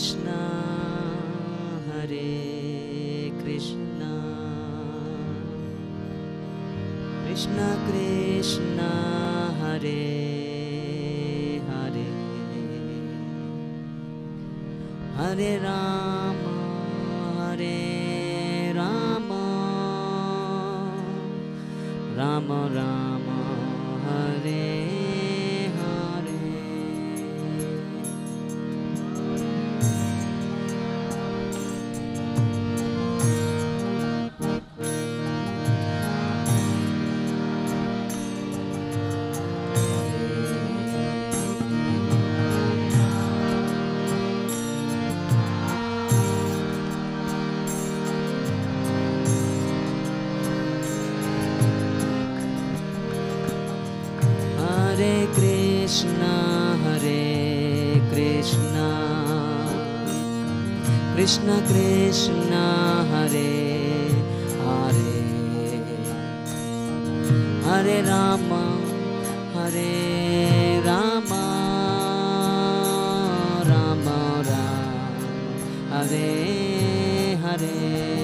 Krishna, Hare Krishna, Krishna Krishna, Hare Hare, Hare Rama, Hare Rama, Rama Rama, Hare Hare. Hare Krishna, Hare Krishna, Krishna Krishna, Hare Hare, Hare Rama, Hare Rama, Rama Rama, Hare Hare.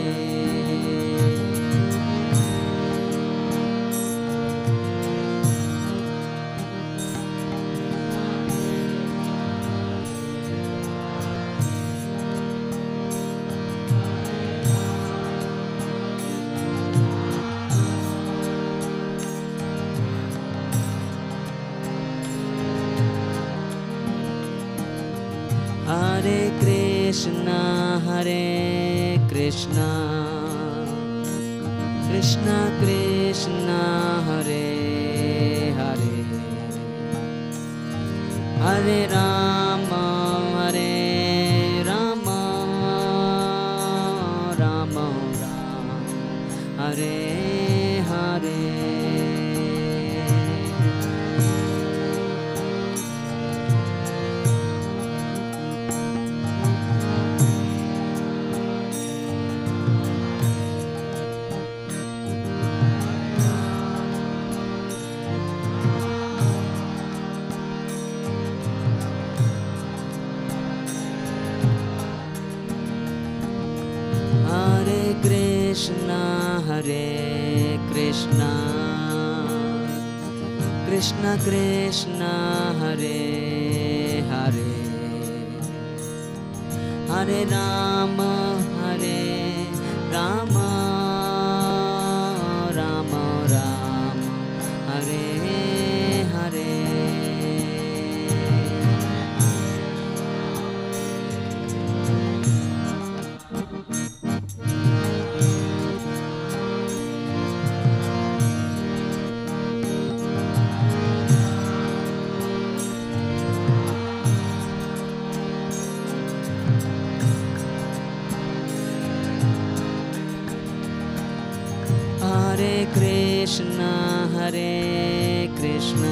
Hare Krishna, Hare Krishna, Krishna Krishna, Hare Hare, Hare Rama, Hare Rama, Rama Rama, Hare Hare. Hare Krishna, Hare Krishna, Krishna Krishna, Hare Hare, Hare Rama, Hare Rama, Rama Rama, Hare Hare. Hare Krishna, Hare Krishna,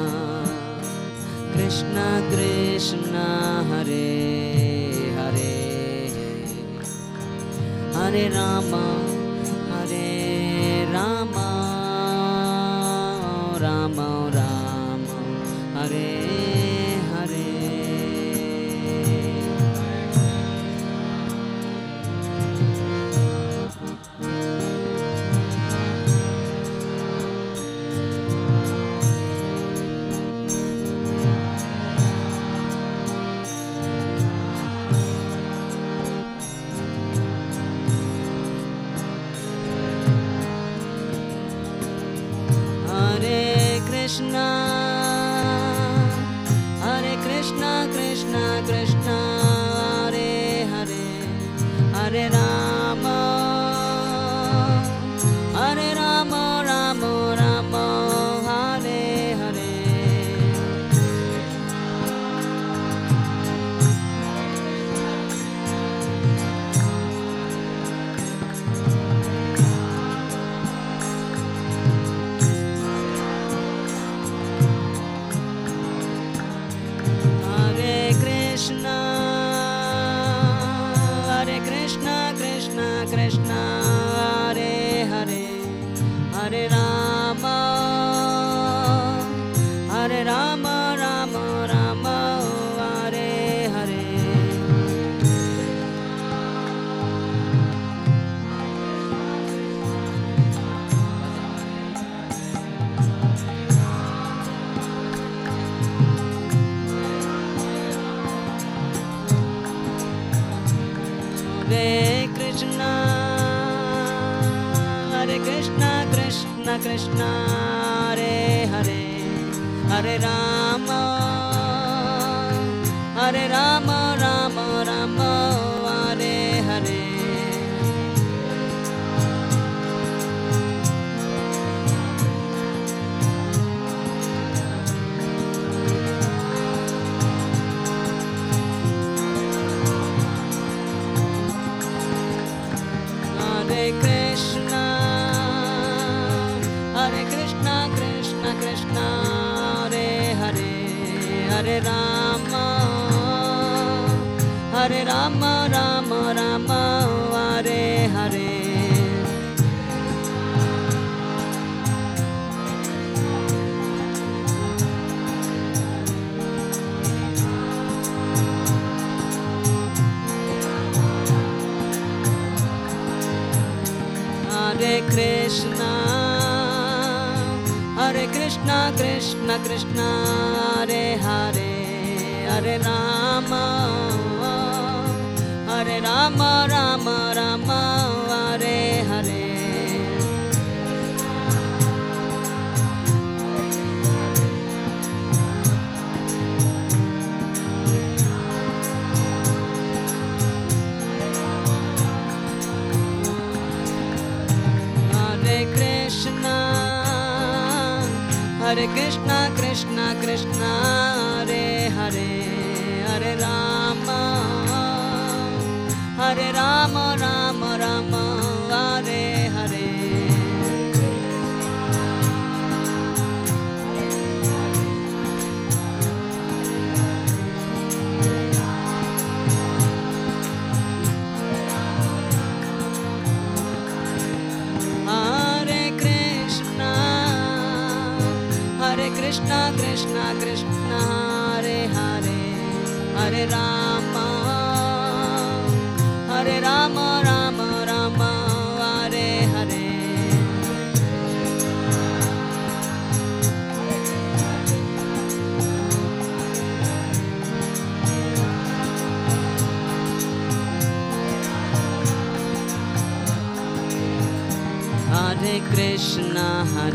Krishna Krishna, Hare Hare, Hare Rama, Hare Rama, Rama Rama, Hare Hare. Hare Krishna, Hare Krishna, Krishna Krishna, Hare Hare, Hare Rama, Hare Rama, Rama Rama, Hare Hare. Hare Krishna, Hare Krishna, Krishna Krishna, Hare Hare, Hare Rama, Hare Rama, Rama Rama, Hare Hare. Krishna Hare Hare Hare Rama Rama Rama Hare Hare Hare Krishna Krishna Krishna Hare Hare Hare Rama Rama Rama Hare Hare Hare Krishna Krishna Krishna Hare Hare Hare Rama Rama Rama Hare Hare Hare Krishna Krishna Krishna Hare Hare Hare Rama Rama Rama Hare Hare Krishna Krishna Krishna Hare Hare Hare Rama Rama Rama Hare Hare Hare Krishna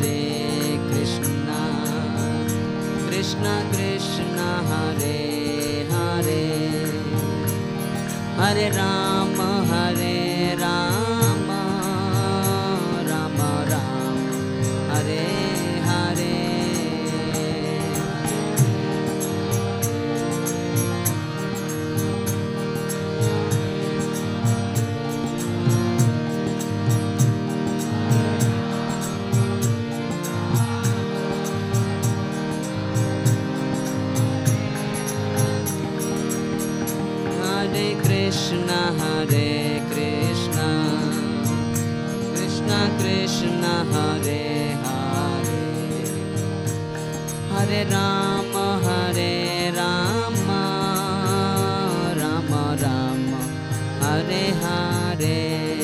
Krishna Krishna Hare Hare Hare Rama Rama Rama Hare Hare Krishna Krishna Krishna Hare Hare Hare Rama Rama Rama Hare Hare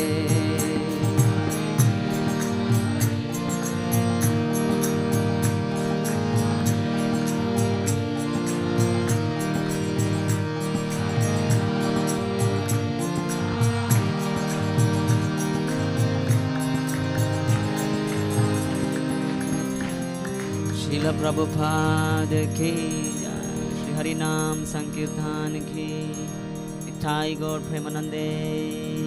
Srila Prabhupada ki Shri Hari Naam Sankirtan ki Ithai Gaur Premanande